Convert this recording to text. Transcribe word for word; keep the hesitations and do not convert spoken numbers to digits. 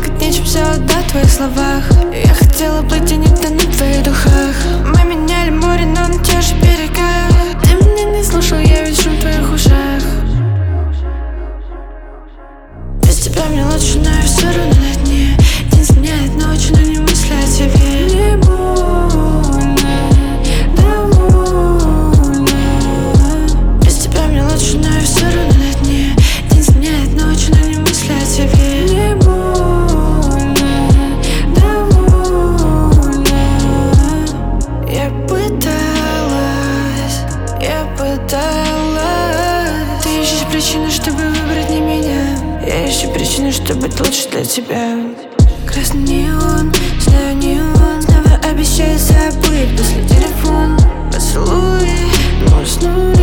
плакать нечем, все отдать в твоих словах. Я хотела плыть и не тонуть в твоих духах. Мы меняли море, но на тех же берегах. Ты меня не слушал, я ведь шум в твоих ушах. Без тебя мне лучше, но я все равно на дне. День сменяет ночь, но не мысли о тебе. Не больно, довольно. Без тебя мне лучше, но я все равно на дне. День сменяет ночь, но не мысли о тебе. Не больно, довольно. Я пыталась, я пыталась. Ты ищешь причину, чтобы выбрать не меня. Я ищу причину, чтобы быть лучше для тебя. Красный неон, знаю не он. Снова обещаю забыть, после телефон. Поцелуй, мы уснули.